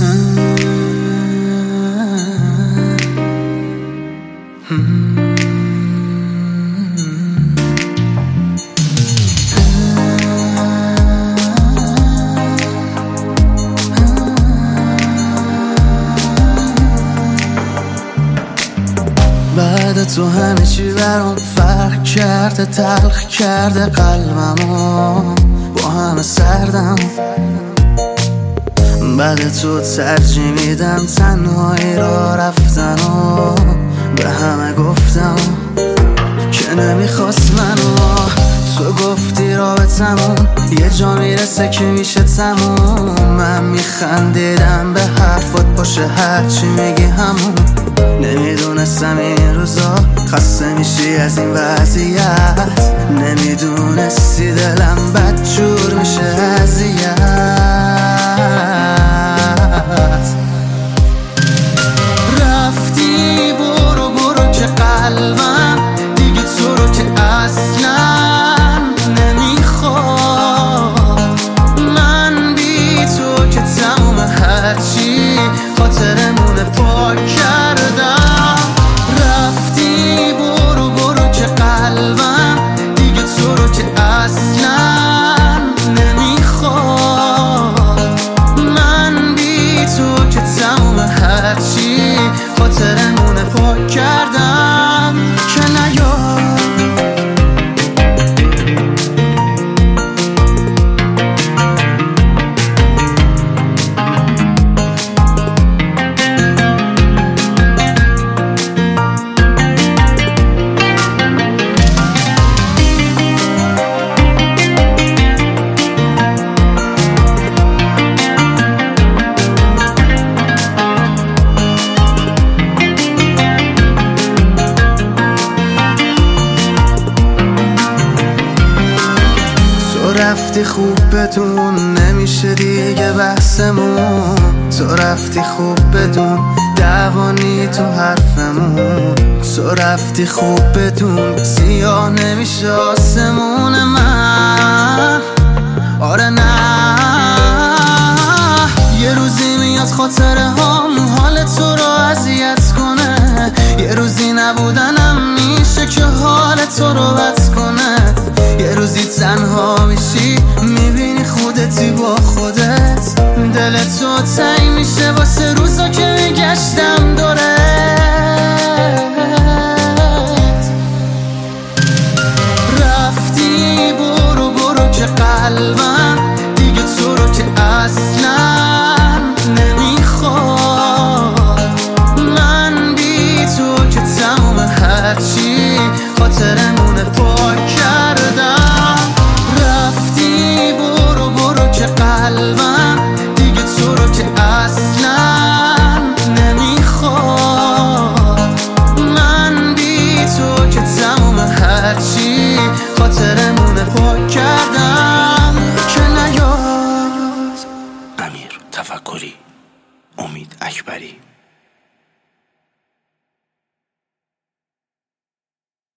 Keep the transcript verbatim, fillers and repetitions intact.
بعد تو همه چی برام فرق کرده، تلخ کرده قلبمو، با همه سردم. بعد تو ترجیح میدم تنهایی را رفتن و به همه گفتم که نمیخواست منو. تو گفتی رابطمون یه جا میرسه که میشه تموم. من میخندیدم به حرفات، باشه هرچی میگی همون. نمیدونستم این روزا خسته میشی از این وضعیت، نمیدونستی دلم بدجور میشه اذیت. رفتی برو برو که قلبم دیگه تو رو که اصلا نمیخواد. من بی تو که تموم هرچی خاطرمون پاک کردم. رفتی برو برو که قلبم دیگه تو رو که اصلا نمیخواد. من بی تو که تموم هرچی خاطرمون پاک کردم که نیاد. رفتی خوب بدون نمیشه دیگه بحثمون. تو رفتی خوب بدون دوانی تو حرفمون. تو رفتی خوب بدون سیاه نمیشه آسمون من. آره نه یه روزی میاد خاطره هم حال تو رو اذیت کنه. یه روزی نبودنم میشه که حال تو رو بد کنه. یه روزی تنها میشی میبینی خودتی با خودت. دل تو تنگ میشه واسه روزا که میگشتم دورت. رفتی برو برو که قلبم دیگه تو رو که اصلا نمیخواد. من بی تو که تموم هرچی خاطرمون پاک کردم. رفتی برو برو که قلبم